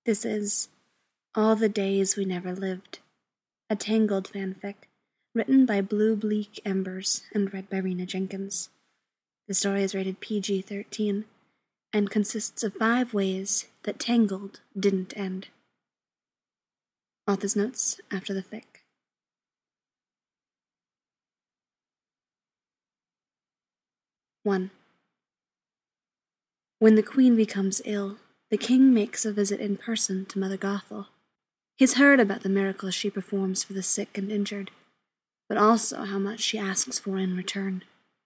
This is All the Days We Never Lived, a Tangled fanfic written by Blue Bleak Embers and read by Rena Jenkins. The story is rated PG-13 and consists of 5 ways that Tangled didn't end. Author's notes after the fic. One. When the queen becomes ill, the king makes a visit in person to Mother Gothel. He's heard about the miracles she performs for the sick and injured, but also how much she asks for in return.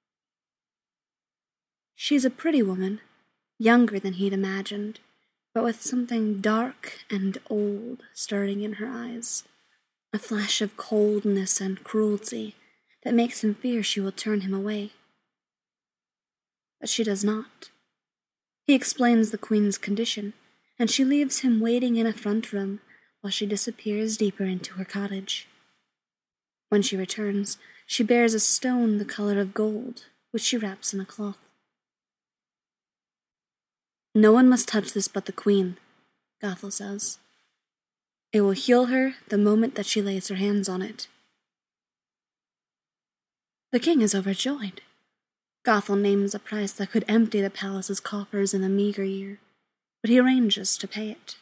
She's a pretty woman, younger than he'd imagined, but with something dark and old stirring in her eyes, a flash of coldness and cruelty that makes him fear she will turn him away. But she does not. He explains the queen's condition, and she leaves him waiting in a front room while she disappears deeper into her cottage. When she returns, she bears a stone the color of gold, which she wraps in a cloth. No one must touch this but the queen, Gothel says. It will heal her the moment that she lays her hands on it. The king is overjoyed. Gothel names a price that could empty the palace's coffers in a meager year, but he arranges to pay it.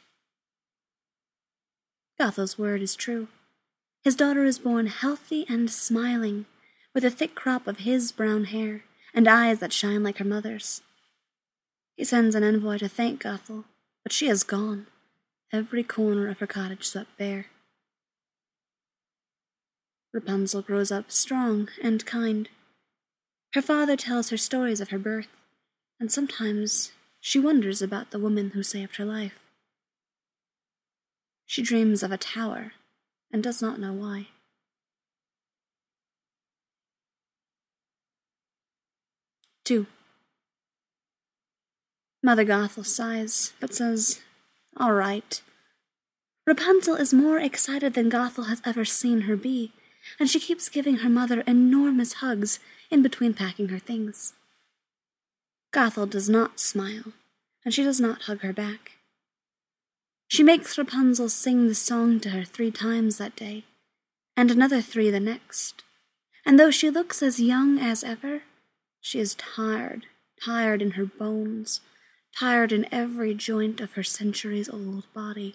Gothel's word is true. His daughter is born healthy and smiling, with a thick crop of his brown hair and eyes that shine like her mother's. He sends an envoy to thank Gothel, but she is gone, every corner of her cottage swept bare. Rapunzel grows up strong and kind. Her father tells her stories of her birth, and sometimes she wonders about the woman who saved her life. She dreams of a tower, and does not know why. 2. Mother Gothel sighs, but says, "All right." Rapunzel is more excited than Gothel has ever seen her be, and she keeps giving her mother enormous hugs in between packing her things. Gothel does not smile, and she does not hug her back. She makes Rapunzel sing the song to her 3 times that day, and another 3 the next, and though she looks as young as ever, she is tired in her bones, tired in every joint of her centuries-old body.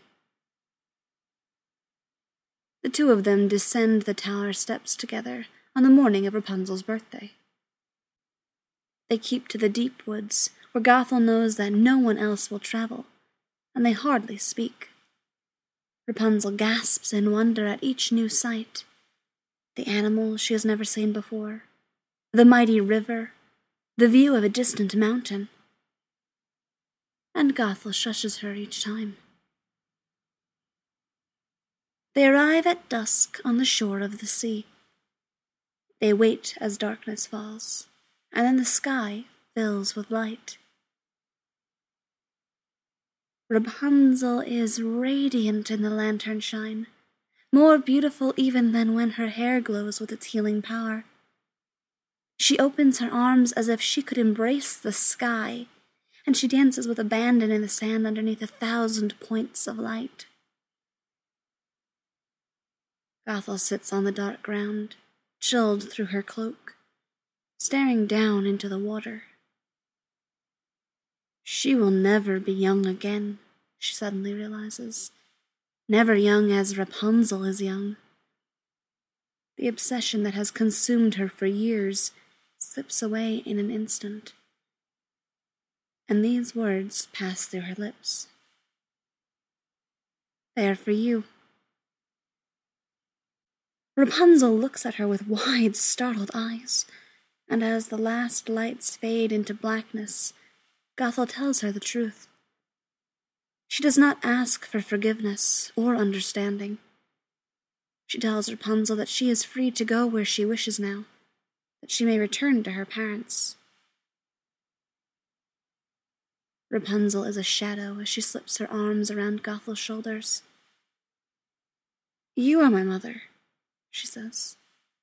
The 2 of them descend the tower steps together on the morning of Rapunzel's birthday. They keep to the deep woods, where Gothel knows that no one else will travel, and they hardly speak. Rapunzel gasps in wonder at each new sight: the animal she has never seen before, the mighty river, the view of a distant mountain. And Gothel shushes her each time. They arrive at dusk on the shore of the sea. They wait as darkness falls, and then the sky fills with light. Rapunzel is radiant in the lantern shine, more beautiful even than when her hair glows with its healing power. She opens her arms as if she could embrace the sky, and she dances with abandon in the sand underneath 1,000 points of light. Gothel sits on the dark ground, chilled through her cloak, staring down into the water. She will never be young again, she suddenly realizes. Never young as Rapunzel is young. The obsession that has consumed her for years slips away in an instant, and these words pass through her lips. "They are for you." Rapunzel looks at her with wide, startled eyes, and as the last lights fade into blackness, Gothel tells her the truth. She does not ask for forgiveness or understanding. She tells Rapunzel that she is free to go where she wishes now, that she may return to her parents. Rapunzel is a shadow as she slips her arms around Gothel's shoulders. "You are my mother," she says.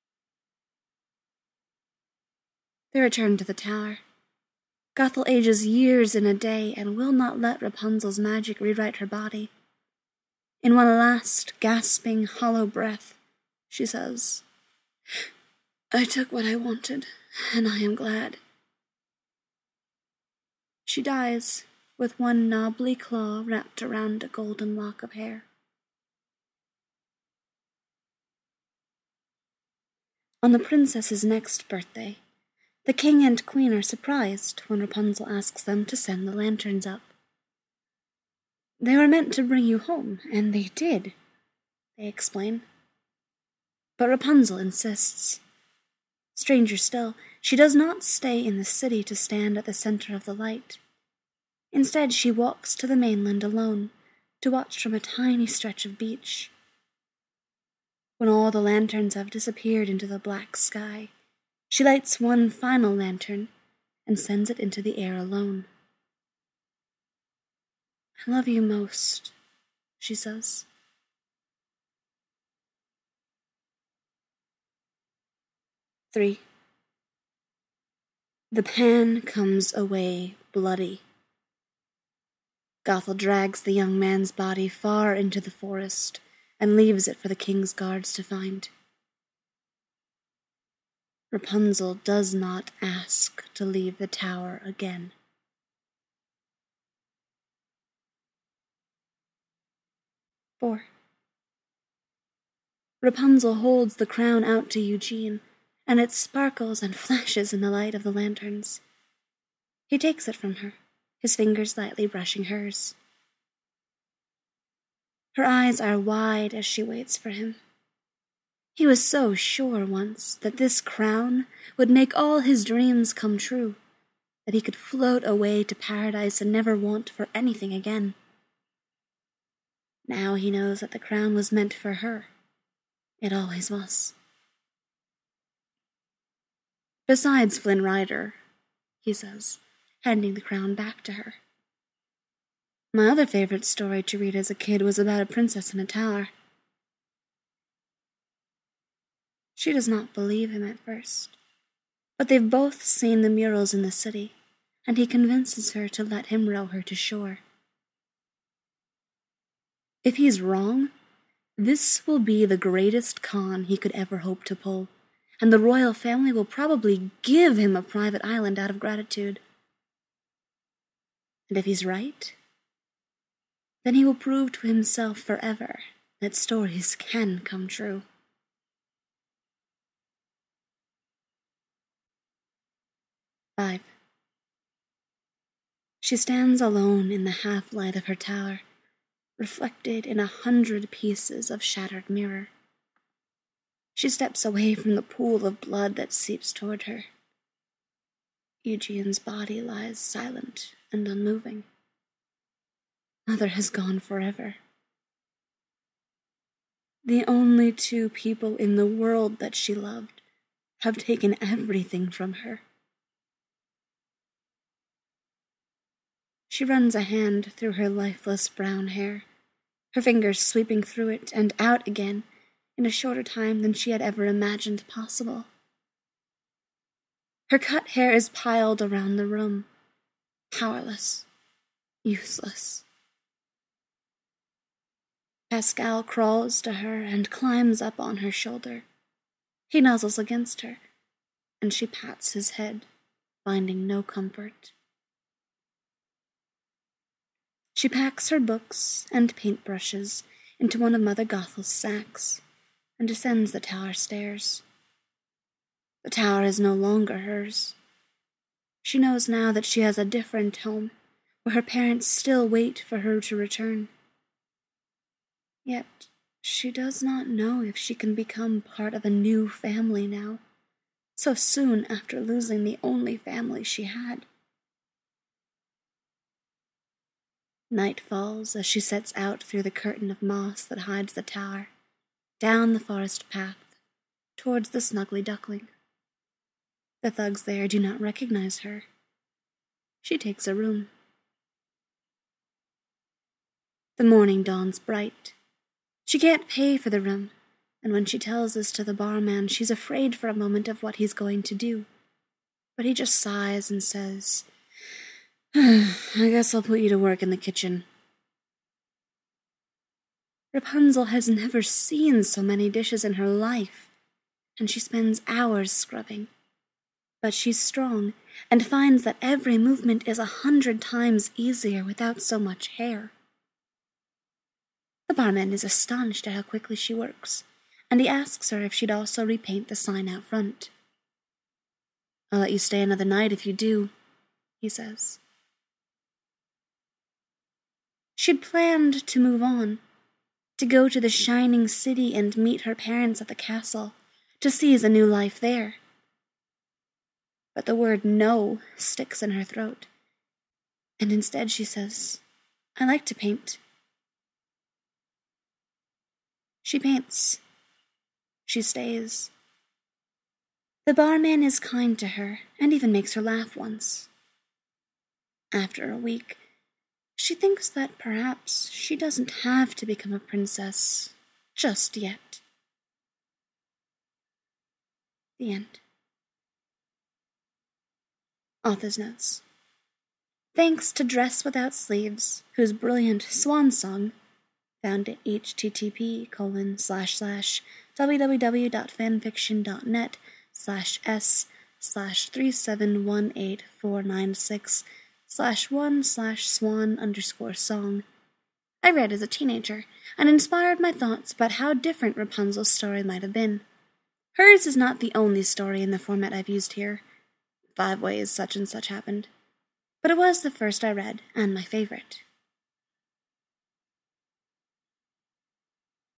They return to the tower. Gothel ages years in a day and will not let Rapunzel's magic rewrite her body. In one last, gasping, hollow breath, she says, "I took what I wanted, and I am glad." She dies, with one knobbly claw wrapped around a golden lock of hair. On the princess's next birthday, the king and queen are surprised when Rapunzel asks them to send the lanterns up. "They were meant to bring you home, and they did," they explain. But Rapunzel insists. Stranger still, she does not stay in the city to stand at the center of the light. Instead, she walks to the mainland alone to watch from a tiny stretch of beach. When all the lanterns have disappeared into the black sky, she lights one final lantern and sends it into the air alone. "I love you most," she says. 3. The pan comes away bloody. Gothel drags the young man's body far into the forest and leaves it for the king's guards to find. Rapunzel does not ask to leave the tower again. "4. Rapunzel holds the crown out to Eugene, and it sparkles and flashes in the light of the lanterns. He takes it from her, his fingers lightly brushing hers. Her eyes are wide as she waits for him. He was so sure once that this crown would make all his dreams come true, that he could float away to paradise and never want for anything again. Now he knows that the crown was meant for her. It always was. Besides Flynn Rider," he says, handing the crown back to her. "My other favorite story to read as a kid was about a princess in a tower." She does not believe him at first, but they've both seen the murals in the city, and he convinces her to let him row her to shore. If he's wrong, this will be the greatest con he could ever hope to pull, and the royal family will probably give him a private island out of gratitude. And if he's right, then he will prove to himself forever that stories can come true. 5. She stands alone in the half-light of her tower, reflected in 100 pieces of shattered mirror. She steps away from the pool of blood that seeps toward her. Eugene's body lies silent and unmoving. Mother has gone forever. The only two people in the world that she loved have taken everything from her. She runs a hand through her lifeless brown hair, her fingers sweeping through it and out again in a shorter time than she had ever imagined possible. Her cut hair is piled around the room, powerless, useless. Pascal crawls to her and climbs up on her shoulder. He nuzzles against her, and she pats his head, finding no comfort. She packs her books and paintbrushes into one of Mother Gothel's sacks and descends the tower stairs. The tower is no longer hers. She knows now that she has a different home, where her parents still wait for her to return. Yet she does not know if she can become part of a new family now, so soon after losing the only family she had. Night falls as she sets out through the curtain of moss that hides the tower, down the forest path, towards the Snuggly Duckling. The thugs there do not recognize her. She takes a room. The morning dawns bright. She can't pay for the room, and when she tells this to the barman, she's afraid for a moment of what he's going to do. But he just sighs and says, "I guess I'll put you to work in the kitchen." Rapunzel has never seen so many dishes in her life, and she spends hours scrubbing. But she's strong, and finds that every movement is 100 times easier without so much hair. The barman is astonished at how quickly she works, and he asks her if she'd also repaint the sign out front. "I'll let you stay another night if you do," he says. She'd planned to move on, to go to the shining city and meet her parents at the castle, to seize a new life there. But the word no sticks in her throat, and instead she says, "I like to paint." She paints. She stays. The barman is kind to her and even makes her laugh once. After a week, she thinks that perhaps she doesn't have to become a princess just yet. The end. Author's notes. Thanks to Dress Without Sleeves, whose brilliant swan song, found at http://www.fanfiction.net/s/3718496/1/swan_song, I read as a teenager, and inspired my thoughts about how different Rapunzel's story might have been. Hers is not the only story in the format I've used here. 5 ways such and such happened. But it was the first I read, and my favorite.